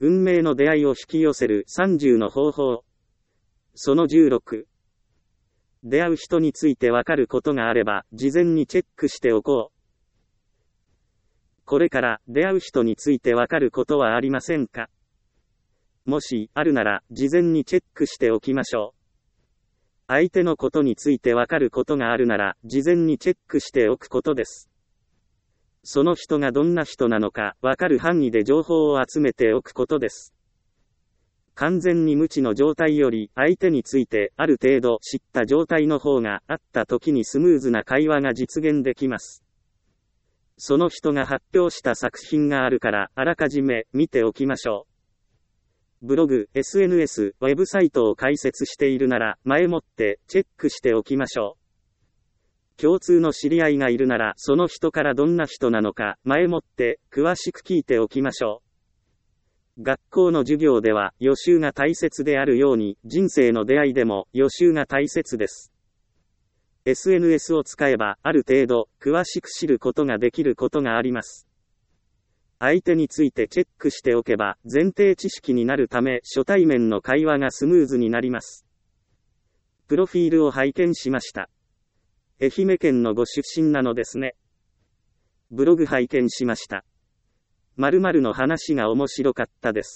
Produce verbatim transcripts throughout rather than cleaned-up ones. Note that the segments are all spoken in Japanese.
運命の出会いを引き寄せるさんじゅうの方法。そのじゅうろく。出会う人についてわかることがあれば、事前にチェックしておこう。これから出会う人についてわかることはありませんか？もしあるなら、事前にチェックしておきましょう。相手のことについてわかることがあるなら、事前にチェックしておくことです。その人がどんな人なのか、わかる範囲で情報を集めておくことです。完全に無知の状態より、相手についてある程度知った状態の方が、あった時にスムーズな会話が実現できます。その人が発表した作品があるから、あらかじめ見ておきましょう。ブログ、エスエヌエス、ウェブサイトを開設しているなら、前もってチェックしておきましょう。共通の知り合いがいるなら、その人からどんな人なのか、前もって詳しく聞いておきましょう。学校の授業では予習が大切であるように、人生の出会いでも予習が大切です。エスエヌエス を使えば、ある程度詳しく知ることができることがあります。相手についてチェックしておけば、前提知識になるため、初対面の会話がスムーズになります。プロフィールを拝見しました。愛媛県のご出身なのですね。ブログ拝見しました。〇〇の話が面白かったです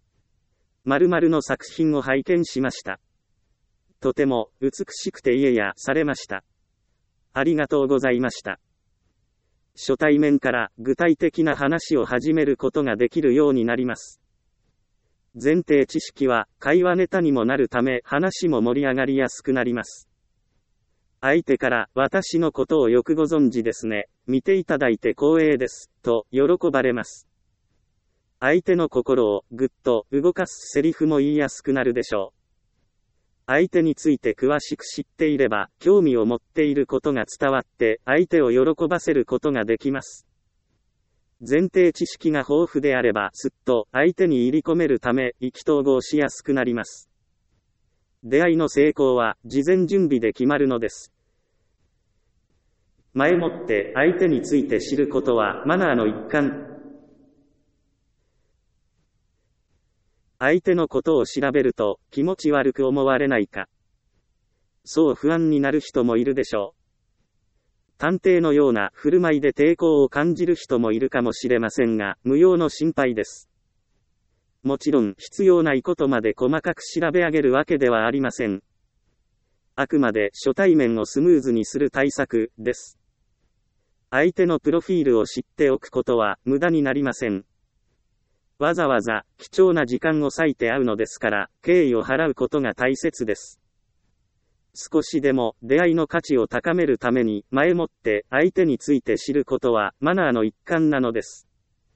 。〇〇の作品を拝見しました。とても美しくていえやされました。ありがとうございました。初対面から具体的な話を始めることができるようになります。前提知識は会話ネタにもなるため話も盛り上がりやすくなります。相手から私のことをよくご存知ですね、見ていただいて光栄です、と喜ばれます。相手の心をぐっと動かすセリフも言いやすくなるでしょう。相手について詳しく知っていれば、興味を持っていることが伝わって、相手を喜ばせることができます。前提知識が豊富であれば、すっと相手に入り込めるため、意気投合しやすくなります。出会いの成功は、事前準備で決まるのです。前もって相手について知ることは、マナーの一環。相手のことを調べると気持ち悪く思われないか。そう不安になる人もいるでしょう。探偵のような振る舞いで抵抗を感じる人もいるかもしれませんが、無用の心配です。もちろん必要ないことまで細かく調べ上げるわけではありません。あくまで初対面をスムーズにする対策です。相手のプロフィールを知っておくことは無駄になりません。わざわざ貴重な時間を割いて会うのですから、敬意を払うことが大切です。少しでも出会いの価値を高めるために、前もって相手について知ることはマナーの一環なのです。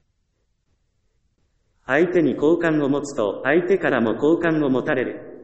相手に好感を持つと、相手からも好感を持たれる。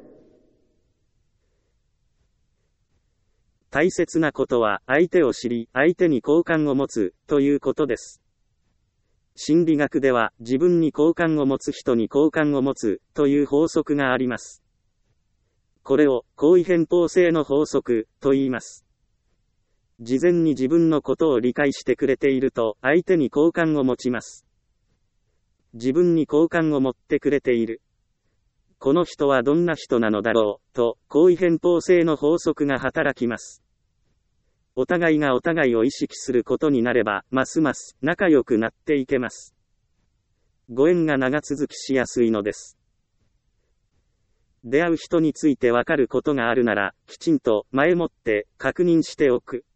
大切なことは、相手を知り、相手に好感を持つ、ということです。心理学では、自分に好感を持つ人に好感を持つ、という法則があります。これを、行為偏方性の法則、と言います。事前に自分のことを理解してくれていると、相手に好感を持ちます。自分に好感を持ってくれている。この人はどんな人なのだろう、と、行為偏方性の法則が働きます。お互いがお互いを意識することになれば、ますます仲良くなっていけます。ご縁が長続きしやすいのです。出会う人についてわかることがあるなら、きちんと前もって確認しておく。